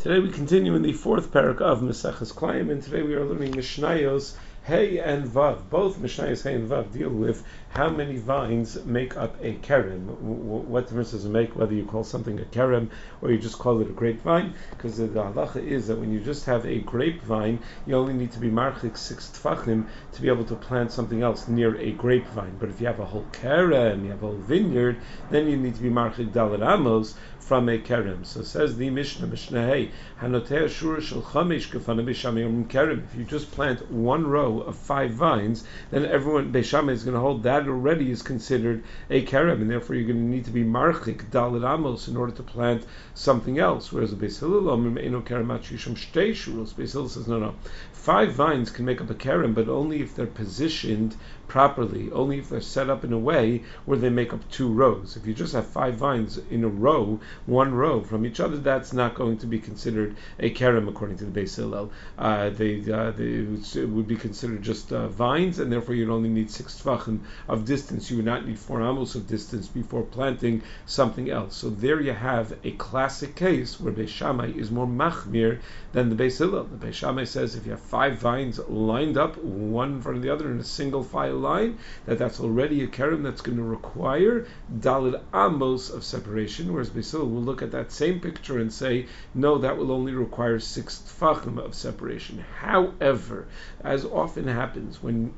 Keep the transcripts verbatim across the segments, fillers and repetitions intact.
Today we continue in the fourth parak of Maseches Klayim, and today we are learning Mishnayos Hey and Vav. Both Mishnayos Hey and Vav deal with how many vines make up a kerem. What difference does it make whether you call something a kerem or you just call it a grapevine? Because the halacha is that when you just have a grapevine, you only need to be marchik six tfachim to be able to plant something else near a grapevine. But if you have a whole kerem, you have a whole vineyard, then you need to be marchik daled amos from a kerem. So says the Mishnah, Mishnah Hey, Hanotea shura shel chamesh kefana Beis Shammai kerem. If you just plant one row of five vines, then everyone Beis Shammai is going to hold that already is considered a kerem, and therefore you're going to need to be marchik daled amos in order to plant something else. Whereas the Beis Hillel omrim eino kerem shisham shtei shuros. Beis Hillel says no, no. Five vines can make up a kerem, but only if they're positioned properly, only if they're set up in a way where they make up two rows. If you just have five vines in a row, one row from each other, that's not going to be considered a kerem according to the Beis Hillel. Uh, they, uh, they it would be considered just uh, vines, and therefore you'd only need six tfachim of distance. You would not need four amos of distance before planting something else. So there you have a classic case where Beis Shammai is more machmir than the Beis Hillel. The Beis Shammai says if you have five vines lined up, one in front of the other in a single file line, that that's already a kerem that's going to require daled amos of separation, whereas Beis Hillel will look at that same picture and say, no, that will only require six tfachim of separation. However, as often happens when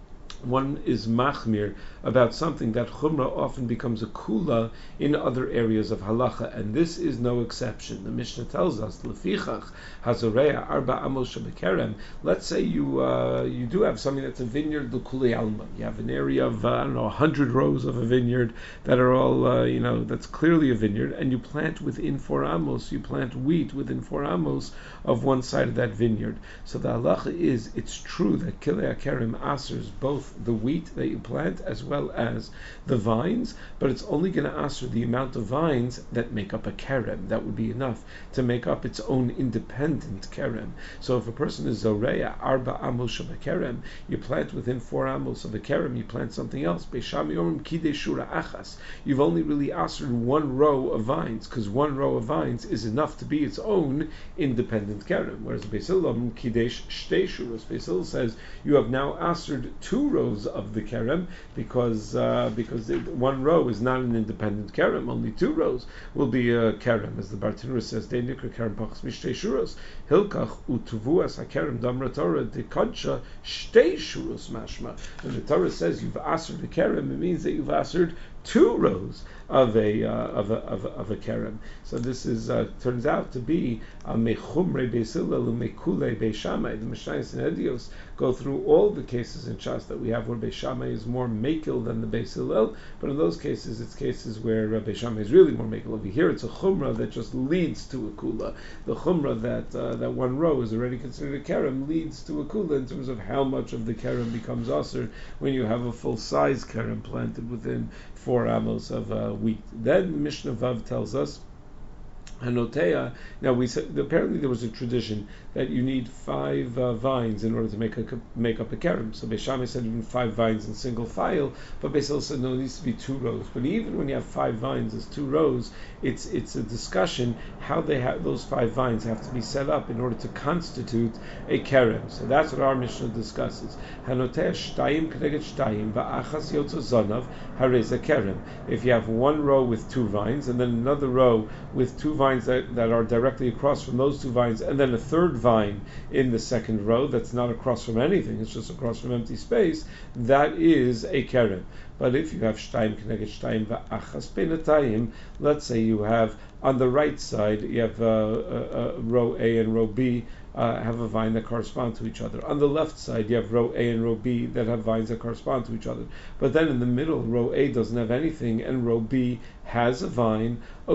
one is machmir about something, that chumrah often becomes a kula in other areas of halacha, and this is no exception. The Mishnah tells us, lefichach hazoreya arba amos shebekerem. Let's say you uh, you do have something that's a vineyard l'kulei alma. You have an area of uh, I don't know a hundred rows of a vineyard that are all uh, you know that's clearly a vineyard, and you plant within four amos. You plant wheat within four amos of one side of that vineyard. So the halacha is, it's true that kilei kerem asers both the wheat that you plant as well as the vines, but it's only going to answer the amount of vines that make up a kerem. That would be enough to make up its own independent kerem. So if a person is zoreya arba amos of a kerem, you plant within four amos of a kerem, you plant something else. Beis Shammai omrim kidei shura achas. You've only really answered one row of vines, because one row of vines is enough to be its own independent kerem. Whereas Beis Hillel omrim kidei shtei shuros. Beis Hillel says you have now answered two rows of the kerem, because uh, because it, one row is not an independent kerem. Only two rows will be a kerem, as the Bartenura says. They nikra kerem pachas mishtei shuros hilkach utuvuas hakerem damra Torah dekadsha shtei shuros mashma. When the Torah says you've answered the kerem, it means that you've answered two rows of a uh, of a of a, of a kerem. So this is uh, turns out to be a mechumre Beis Hillel umekule Beis Shammai. The Mishnayos and Edios go through all the cases in Shas that we have where Beis Shammai is more mekel than the Beis Hillel, but in those cases it's cases where uh, Beis Shammai is really more mekel. Over here it's a chumrah that just leads to a kula. The chumrah that uh, that one row is already considered a kerem leads to a kula in terms of how much of the kerem becomes aser when you have a full size kerem planted within four amos of uh, wheat. Then Mishnah Vav tells us, Hanotea. Now we said apparently there was a tradition that you need five uh, vines in order to make a make up a kerem. So Beis Shammai said even five vines in single file, but Beis Hillel said no, it needs to be two rows. But even when you have five vines as two rows, it's it's a discussion how they have those five vines have to be set up in order to constitute a kerem. So that's what our Mishnah discusses. Hanotea shtayim k'neged shtayim va'achas yotza zanav harez a kerem. If you have one row with two vines and then another row with two vines that, that are directly across from those two vines, and then a third vine in the second row that's not across from anything, it's just across from empty space, that is a kerem. But if you have shtayim k'neged shtayim va'achas beinatayim, let's say you have on the right side you have uh, uh, uh, row A and row B uh, have a vine that correspond to each other. On the left side you have row A and row B that have vines that correspond to each other. But then in the middle, row A doesn't have anything and row B has a vine. Or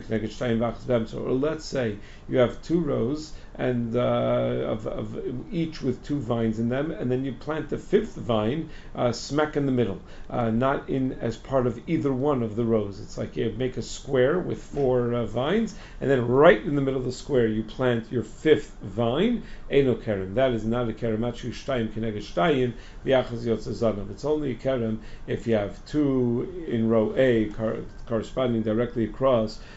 let's say you have two rows and uh, of, of each with two vines in them, and then you plant the fifth vine uh, smack in the middle, uh, not in as part of either one of the rows. It's like you make a square with four uh, vines, and then right in the middle of the square you plant your fifth vine. Eino kerem. That is not a kerem. Achu shtayim k'neged shtayim v'yachas yotze zanav. It's only a kerem if you have two in row A cor- corresponding directly across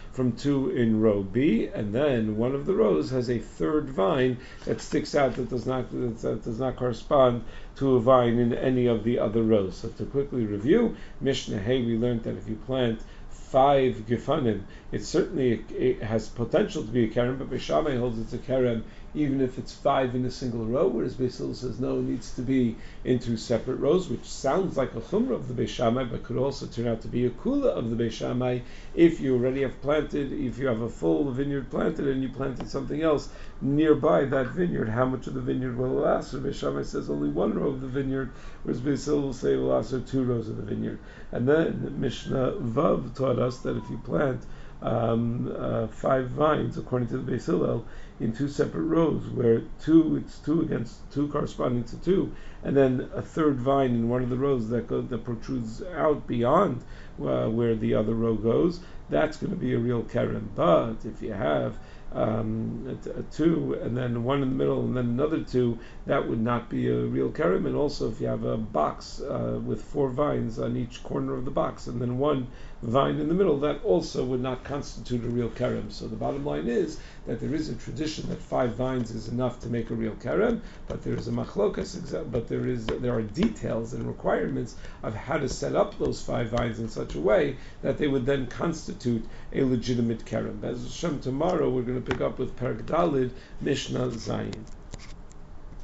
from two in row B, and then one of the rows has a third vine that sticks out that does not that does not correspond to a vine in any of the other rows. So to quickly review, Mishnah Hey, we learned that if you plant five gefanim, it certainly it has potential to be a kerem, but Beis Shammai holds it's a kerem even if it's five in a single row, whereas Beis Hillel says no, it needs to be in two separate rows, which sounds like a chumrah of the Beis Shammai, but could also turn out to be a kula of the Beis Shammai if you already have planted, if you have a full vineyard planted and you planted something else nearby that vineyard, how much of the vineyard will it last? So Beis Shammai says only one row of the vineyard, whereas Beis Hillel will say it will last two rows of the vineyard. And then Mishnah Vav taught us that if you plant um, uh, five vines, according to the Beis Hillel, in two separate rows, where two it's two against two corresponding to two, and then a third vine in one of the rows that go, that protrudes out beyond uh, where the other row goes, that's going to be a real kerem. But if you have um, a, a two and then one in the middle and then another two, that would not be a real kerem. And also, if you have a box uh, with four vines on each corner of the box and then one vine in the middle, that also would not constitute a real kerem. So the bottom line is that there is a tradition that five vines is enough to make a real kerem, but there is a machlokas, but there is there are details and requirements of how to set up those five vines in such a way that they would then constitute a legitimate kerem. As Hashem, tomorrow we're going to pick up with Perek Dalid, Mishnah Zayin.